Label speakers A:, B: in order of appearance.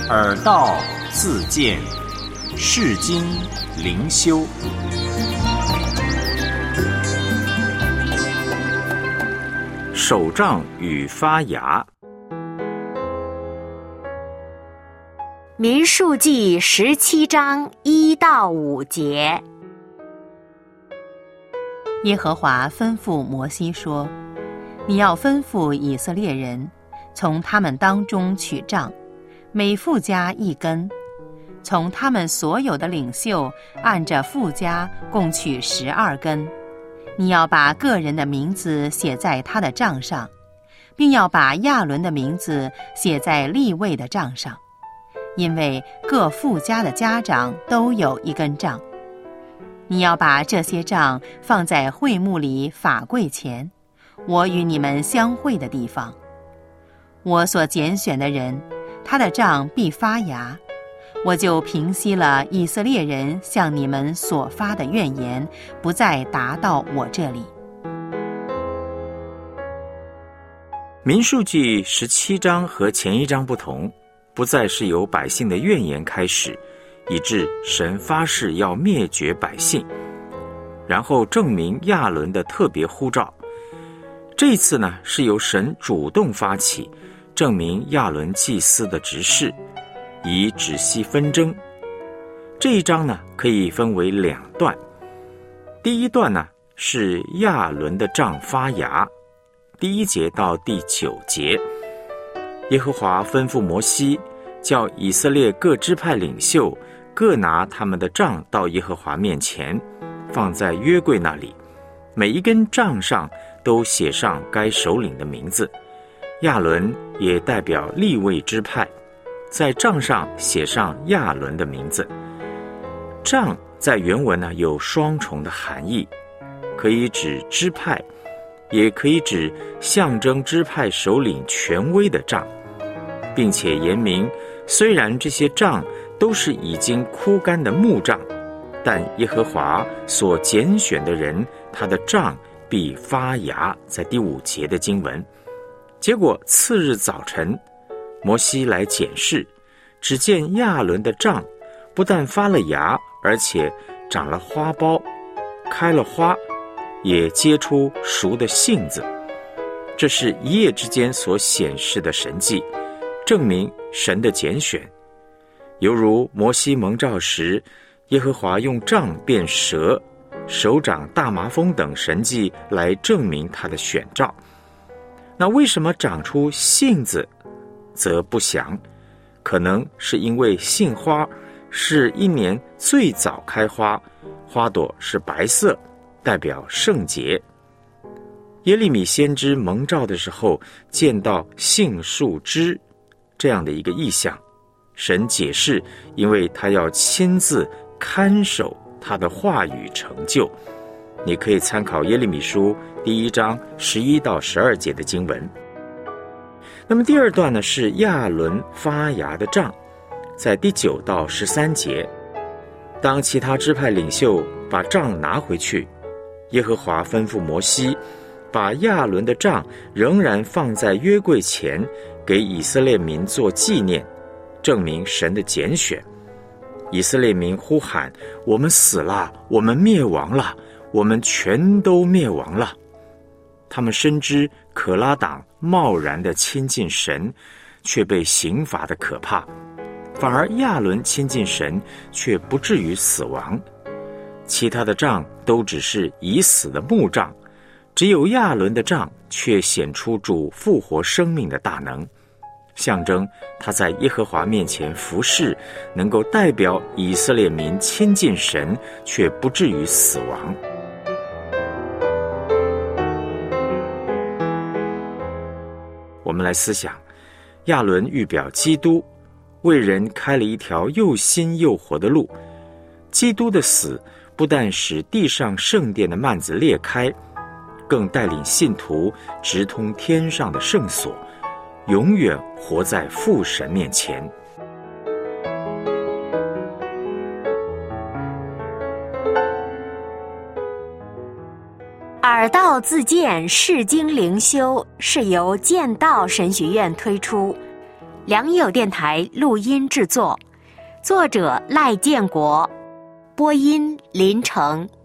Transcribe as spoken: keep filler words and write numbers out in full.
A: 耳道自见，世经灵修。手杖与发芽。
B: 民数记十七章一到五节。
C: 耶和华吩咐摩西说：你要吩咐以色列人，从他们当中取杖，每父家一根，从他们所有的领袖按着父家共取十二根。你要把个人的名字写在他的杖上，并要把亚伦的名字写在利未的杖上，因为各父家的家长都有一根杖。你要把这些杖放在会幕里法柜前，我与你们相会的地方。我所拣选的人，他的杖必发芽，我就平息了以色列人向你们所发的怨言，不再达到我这里。
A: 民数记十七章和前一章不同，不再是由百姓的怨言开始，以致神发誓要灭绝百姓，然后证明亚伦的特别呼召。这一次呢，是由神主动发起，证明亚伦祭司的职事，以止息纷争。这一章呢，可以分为两段。第一段呢，是亚伦的杖发芽，第一节到第九节。耶和华吩咐摩西，叫以色列各支派领袖各拿他们的杖到耶和华面前，放在约柜那里，每一根杖上都写上该首领的名字。亚伦也代表利未支派，在杖上写上亚伦的名字。杖在原文呢有双重的含义，可以指支派，也可以指象征支派首领权威的杖，并且言明，虽然这些杖都是已经枯干的木杖，但耶和华所拣选的人，他的杖必发芽，在第五节的经文。结果次日早晨，摩西来检视，只见亚伦的杖不但发了芽，而且长了花苞，开了花，也结出熟的杏子。这是一夜之间所显示的神迹，证明神的拣选。犹如摩西蒙召时，耶和华用杖变蛇，手掌大麻风等神迹来证明他的选召。那为什么长出杏子则不详，可能是因为杏花是一年最早开花，花朵是白色，代表圣洁。耶利米先知蒙召的时候，见到杏树枝这样的一个意象，神解释，因为他要亲自看守他的话语成就。你可以参考耶利米书第一章十一到十二节的经文。那么第二段呢，是亚伦发芽的杖，在第九到十三节。当其他支派领袖把杖拿回去，耶和华吩咐摩西，把亚伦的杖仍然放在约柜前，给以色列民做纪念，证明神的拣选。以色列民呼喊，我们死了，我们灭亡了，我们全都灭亡了。他们深知可拉党贸然地亲近神，却被刑罚的可怕，反而亚伦亲近神，却不至于死亡。其他的杖都只是已死的木杖，只有亚伦的杖却显出主复活生命的大能，象征他在耶和华面前服侍，能够代表以色列民亲近神，却不至于死亡。我们来思想，亚伦预表基督，为人开了一条又新又活的路。基督的死不但使地上圣殿的幔子裂开，更带领信徒直通天上的圣所，永远活在父神面前。
B: 耳道自见世经灵修是由剑道神学院推出， 良友电台录音制作，作者赖建国，播音林成。